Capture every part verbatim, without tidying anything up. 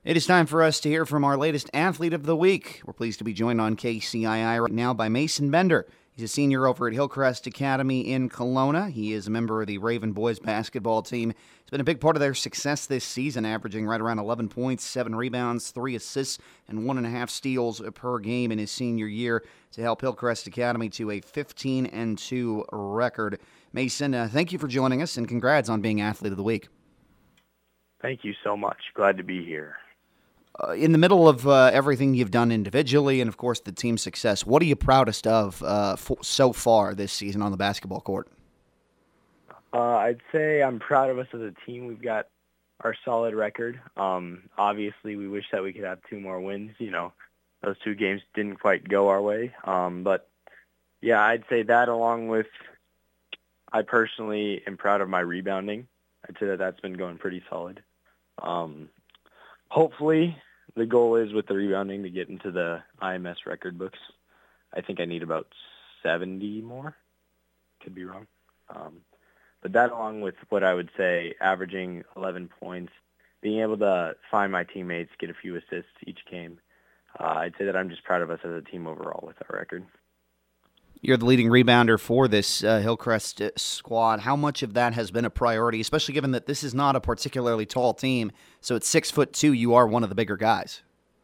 It is time for us to hear from our latest athlete of the week. We're pleased to be joined on K C I I right now by Mason Bender. He's a senior over at Hillcrest Academy in Kelowna. He is a member of the Raven boys basketball team. He's been a big part of their success this season, averaging right around eleven points, seven rebounds, three assists, and one and a half steals per game in his senior year to help Hillcrest Academy to a fifteen and two record. Mason, uh, thank you for joining us, and congrats on being Athlete of the Week. Thank you so much. Glad to be here. Uh, in the middle of uh, everything you've done individually and, of course, the team's success, what are you proudest of uh, for, so far this season on the basketball court? Uh, I'd say I'm proud of us as a team. We've got our solid record. Um, obviously, we wish that we could have two more wins. You know, those two games didn't quite go our way. Um, but, yeah, I'd say that along with I personally am proud of my rebounding. I'd say that that's been going pretty solid. Um, hopefully, the goal is with the rebounding to get into the I M S record books. I think I need about seventy more. Could be wrong. Um, but that along with what I would say, averaging eleven points, being able to find my teammates, get a few assists each game, uh, I'd say that I'm just proud of us as a team overall with our record. You're the leading rebounder for this uh, Hillcrest squad. How much of that has been a priority, especially given that this is not a particularly tall team? So at six foot two, you are one of the bigger guys.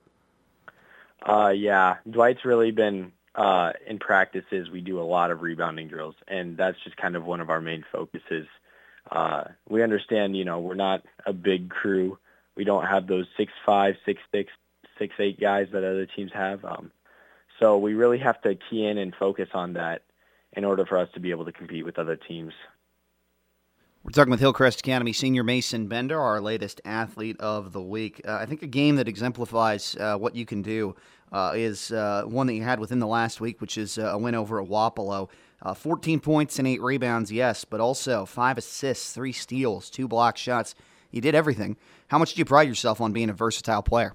Uh, yeah, Dwight's really been uh, in practices. We do a lot of rebounding drills, and that's just kind of one of our main focuses. Uh, we understand, you know, we're not a big crew. We don't have those six five, six six, six eight guys that other teams have. Um, So we really have to key in and focus on that in order for us to be able to compete with other teams. We're talking with Hillcrest Academy senior Mason Bender, our latest athlete of the week. Uh, I think a game that exemplifies uh, what you can do uh, is uh, one that you had within the last week, which is uh, a win over at Wapello. Uh, fourteen points and eight rebounds, yes, but also five assists, three steals, two block shots. You did everything. How much do you pride yourself on being a versatile player?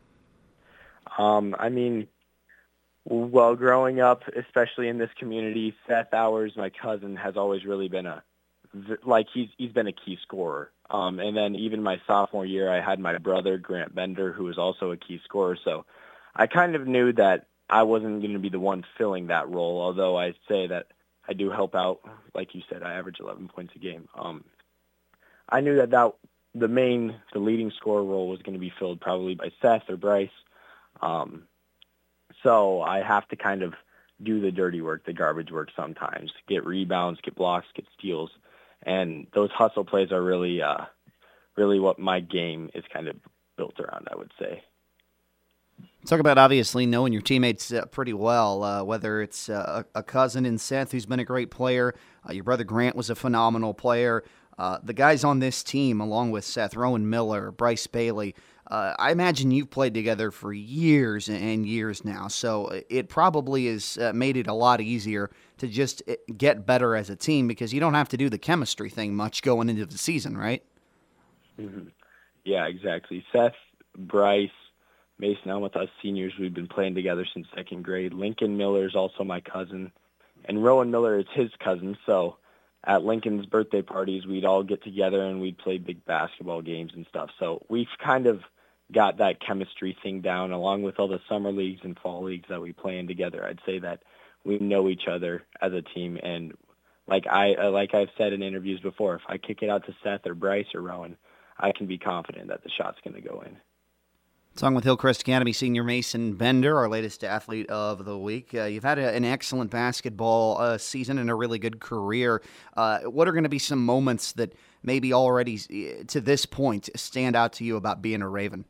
Um, I mean... Well, growing up, especially in this community, Seth Hours, my cousin, has always really been a, like, he's he's been a key scorer. Um, and then even my sophomore year, I had my brother, Grant Bender, who was also a key scorer. So I kind of knew that I wasn't going to be the one filling that role, although I say that I do help out. Like you said, I average eleven points a game. Um, I knew that, that the main, the leading scorer role was going to be filled probably by Seth or Bryce. Um So I have to kind of do the dirty work, the garbage work sometimes, get rebounds, get blocks, get steals. And those hustle plays are really, uh, really what my game is kind of built around, I would say. Talk about obviously knowing your teammates uh, pretty well, uh, whether it's uh, a cousin in Seth who's been a great player, uh, your brother Grant was a phenomenal player, uh, the guys on this team along with Seth, Rowan Miller, Bryce Bailey, uh, I imagine you've played together for years and years now, so it probably has uh, made it a lot easier to just get better as a team because you don't have to do the chemistry thing much going into the season, right? Mm-hmm. Yeah, exactly. Seth, Bryce, Mason Elmeth, us seniors, we've been playing together since second grade. Lincoln Miller is also my cousin, and Rowan Miller is his cousin. So at Lincoln's birthday parties, we'd all get together and we'd play big basketball games and stuff. So we've kind of got that chemistry thing down, along with all the summer leagues and fall leagues that we play in together. I'd say that we know each other as a team, and like I like I've said in interviews before, if I kick it out to Seth or Bryce or Rowan, I can be confident that the shot's going to go in. Talking with Hillcrest Academy senior Mason Bender, our latest athlete of the week. Uh, you've had a, an excellent basketball uh, season and a really good career. Uh, what are going to be some moments that maybe already to this point stand out to you about being a Raven?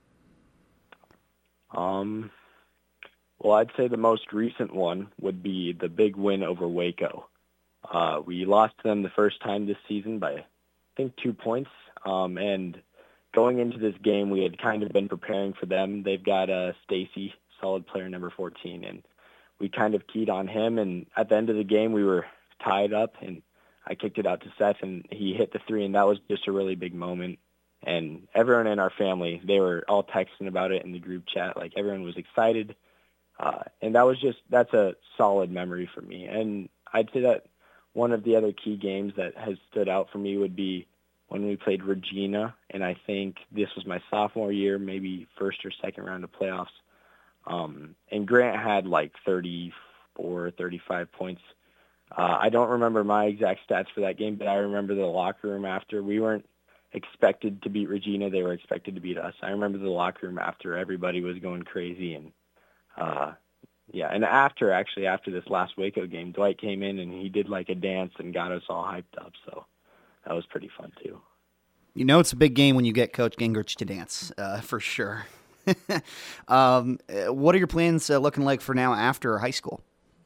Um, well, I'd say the most recent one would be the big win over Waco. Uh, we lost to them the first time this season by, I think, two points. Um, and going into this game, we had kind of been preparing for them. They've got uh, Stacy, solid player number fourteen, and we kind of keyed on him. And at the end of the game, we were tied up, and I kicked it out to Seth, and he hit the three, and that was just a really big moment. And everyone in our family, they were all texting about it in the group chat. Like, everyone was excited. Uh, and that was just, that's a solid memory for me. And I'd say that one of the other key games that has stood out for me would be when we played Regina, and I think this was my sophomore year, maybe first or second round of playoffs. Um, and Grant had like thirty-four, thirty-five points. Uh, I don't remember my exact stats for that game, but I remember the locker room after. We weren't expected to beat Regina. They were expected to beat us. I remember the locker room after. Everybody was going crazy. And, uh, yeah, and after, actually, after this last Waco game, Dwight came in and he did like a dance and got us all hyped up. So that was pretty fun, too. You know it's a big game when you get Coach Gingrich to dance, uh, for sure. um, what are your plans uh, looking like for now after high school?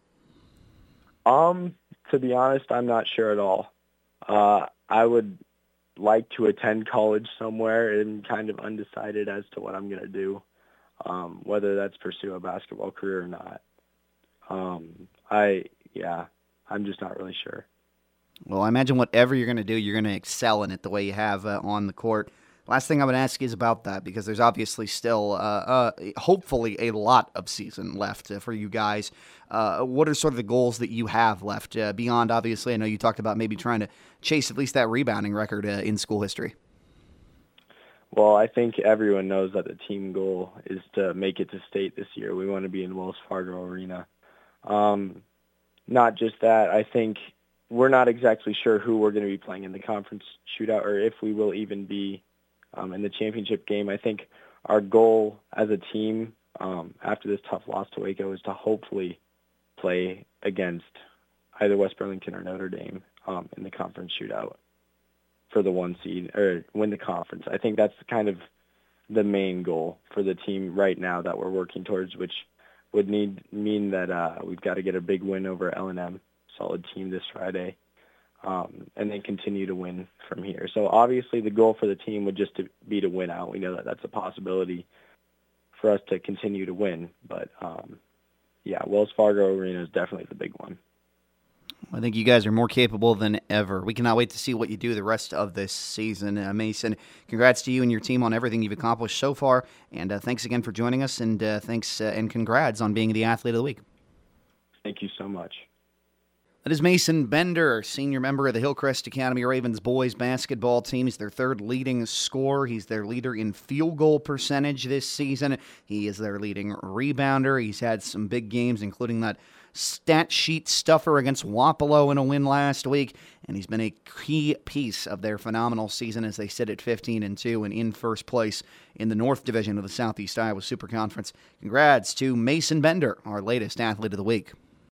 Um, to be honest, I'm not sure at all. Uh, I would like to attend college somewhere and kind of undecided as to what I'm going to do, um, whether that's pursue a basketball career or not. Um, I, yeah, I'm just not really sure. Well, I imagine whatever you're going to do, you're going to excel in it the way you have uh, on the court. Last thing I would ask is about that, because there's obviously still, uh, uh, hopefully, a lot of season left uh, for you guys. Uh, what are sort of the goals that you have left uh, beyond, obviously, I know you talked about maybe trying to chase at least that rebounding record uh, in school history? Well, I think everyone knows that the team goal is to make it to state this year. We want to be in Wells Fargo Arena. Um, not just that, I think we're not exactly sure who we're going to be playing in the conference shootout or if we will even be Um, in the championship game. I think our goal as a team um, after this tough loss to Waco is to hopefully play against either West Burlington or Notre Dame um, in the conference shootout for the one seed or win the conference. I think that's kind of the main goal for the team right now that we're working towards, which would need mean that uh, we've got to get a big win over L and M, solid team this Friday. Um, and then continue to win from here. So obviously the goal for the team would just to be to win out. We know that that's a possibility for us to continue to win. But, um, yeah, Wells Fargo Arena is definitely the big one. I think you guys are more capable than ever. We cannot wait to see what you do the rest of this season. Uh, Mason, congrats to you and your team on everything you've accomplished so far. And uh, thanks again for joining us, and uh, thanks uh, and congrats on being the Athlete of the Week. Thank you so much. That is Mason Bender, senior member of the Hillcrest Academy Ravens boys basketball team. He's their third leading scorer. He's their leader in field goal percentage this season. He is their leading rebounder. He's had some big games, including that stat sheet stuffer against Wapello in a win last week. And he's been a key piece of their phenomenal season as they sit at fifteen and two and in first place in the North Division of the Southeast Iowa Super Conference. Congrats to Mason Bender, our latest Athlete of the Week.